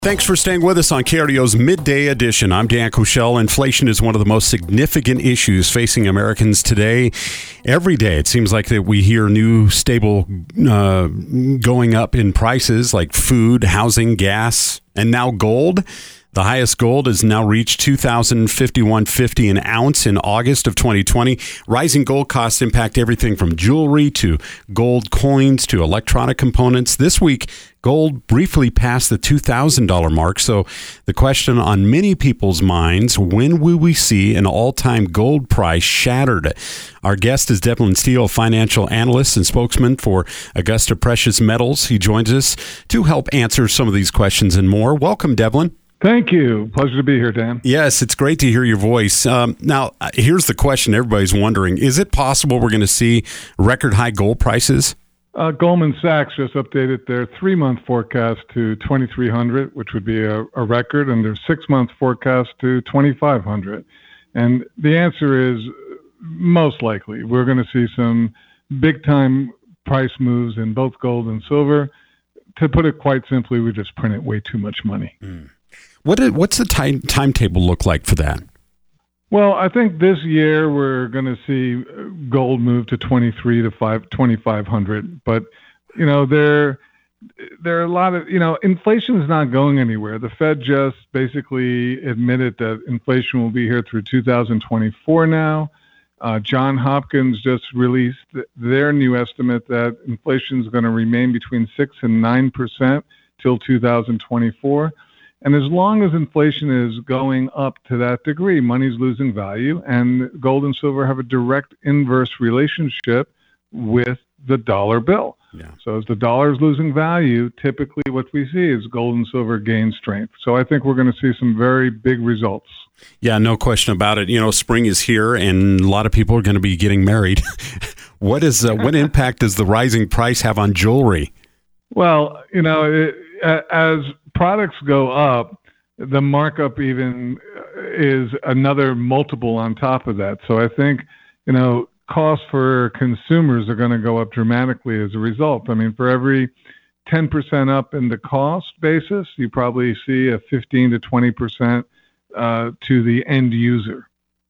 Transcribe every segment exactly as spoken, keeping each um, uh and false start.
Thanks for staying with us on K R D O's Midday Edition. I'm Dan Kushel. Inflation is one of the most significant issues facing Americans today. Every day, it seems like that we hear new stable uh, going up in prices like food, housing, gas, and now gold. The highest gold has now reached two thousand fifty-one dollars and fifty cents an ounce in August of twenty twenty. Rising gold costs impact everything from jewelry to gold coins to electronic components. This week, gold briefly passed the two thousand dollars mark. So the question on many people's minds, when will we see an all-time gold price shattered? Our guest is Devlin Steele, financial analyst and spokesman for Augusta Precious Metals. He joins us to help answer some of these questions and more. Welcome, Devlin. Thank you. Pleasure to be here, Dan. Yes, it's great to hear your voice. Um, now, here's the question everybody's wondering. Is it possible we're going to see record high gold prices? Uh, Goldman Sachs just updated their three-month forecast to twenty-three hundred, which would be a, a record, and their six-month forecast to twenty-five hundred. And the answer is most likely we're going to see some big-time price moves in both gold and silver. To put it quite simply, we just printed way too much money. Mm. What is, what's the time, timetable look like for that? Well, I think this year we're going to see gold move to twenty-three to twenty-five hundred. But, you know, there, there are a lot of, you know, inflation is not going anywhere. The Fed just basically admitted that inflation will be here through two thousand twenty-four now. Uh, John Hopkins just released th- their new estimate that inflation is going to remain between six and nine percent till two thousand twenty-four. And as long as inflation is going up to that degree, money's losing value, and gold and silver have a direct inverse relationship with the dollar bill. Yeah. So as the dollar is losing value, typically what we see is gold and silver gain strength. So I think we're going to see some very big results. Yeah, no question about it. You know, spring is here, and a lot of people are going to be getting married. What is uh, what impact does the rising price have on jewelry? Well, you know, it, as products go up, the markup even is another multiple on top of that. So I think, you know, costs for consumers are going to go up dramatically as a result. I mean, for every ten percent up in the cost basis, you probably see a fifteen to twenty percent uh, to the end user.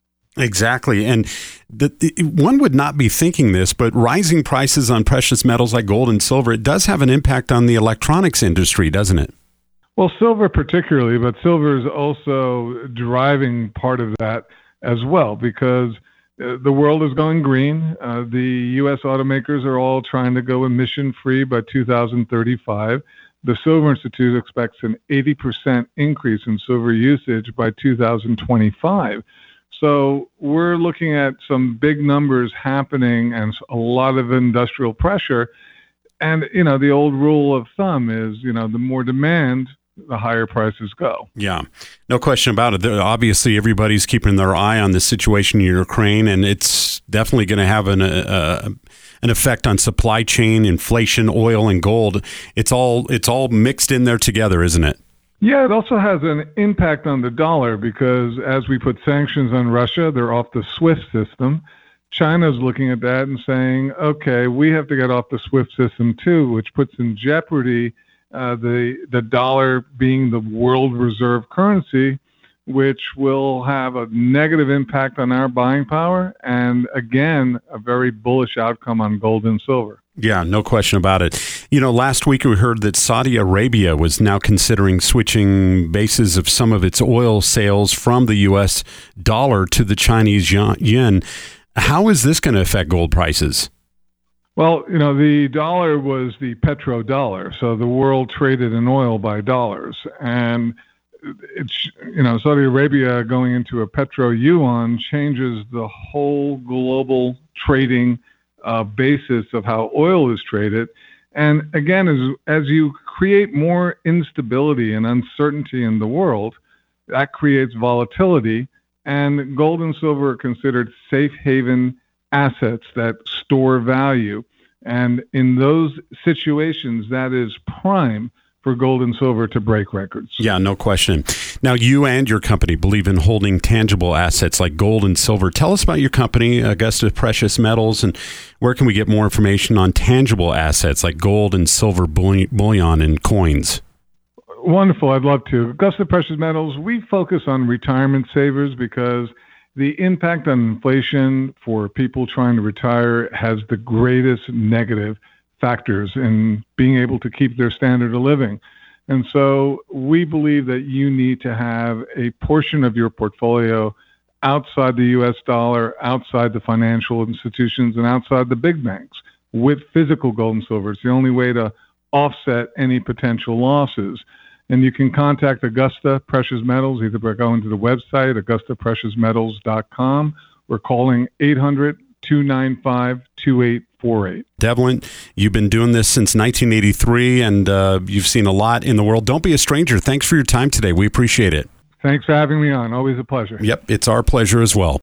Exactly. And the, the, one would not be thinking this, but rising prices on precious metals like gold and silver, it does have an impact on the electronics industry, doesn't it? Well, silver particularly, but silver is also driving part of that as well, because uh, the world is going green. Uh, the U S automakers are all trying to go emission-free by two thousand thirty-five. The Silver Institute expects an eighty percent increase in silver usage by two thousand twenty-five. So we're looking at some big numbers happening and a lot of industrial pressure. And, you know, the old rule of thumb is, you know, the more demand, the higher prices go. Yeah, no question about it. Obviously, everybody's keeping their eye on the situation in Ukraine, and it's definitely going to have an uh, an effect on supply chain, inflation, oil, and gold. It's all it's all mixed in there together, isn't it? Yeah, it also has an impact on the dollar because as we put sanctions on Russia, they're off the SWIFT system. China's looking at that and saying, okay, we have to get off the SWIFT system too, which puts in jeopardy uh, the the dollar being the world reserve currency, which will have a negative impact on our buying power and, again, a very bullish outcome on gold and silver. Yeah, no question about it. You know, last week we heard that Saudi Arabia was now considering switching bases of some of its oil sales from the U S dollar to the Chinese yuan. How is this going to affect gold prices? Well, you know, the dollar was the petrodollar, so the world traded in oil by dollars. And it's, you know, Saudi Arabia going into a petro yuan changes the whole global trading Uh, basis of how oil is traded. And again, as, as you create more instability and uncertainty in the world, that creates volatility. And gold and silver are considered safe haven assets that store value. And in those situations, that is prime for gold and silver to break records. Yeah, no question. Now, you and your company believe in holding tangible assets like gold and silver. Tell us about your company, Augusta Precious Metals, and where can we get more information on tangible assets like gold and silver bullion and coins? Wonderful. I'd love to. Augusta Precious Metals, we focus on retirement savers because the impact on inflation for people trying to retire has the greatest negative factors in being able to keep their standard of living. And so we believe that you need to have a portion of your portfolio outside the U S dollar, outside the financial institutions, and outside the big banks with physical gold and silver. It's the only way to offset any potential losses. And you can contact Augusta Precious Metals either by going to the website, augusta precious metals dot com, or calling eight hundred, two nine five, two eight four eight. Devlin, you've been doing this since nineteen eighty-three, and uh, you've seen a lot in the world. Don't be a stranger. Thanks for your time today. We appreciate it. Thanks for having me on. Always a pleasure. Yep, it's our pleasure as well.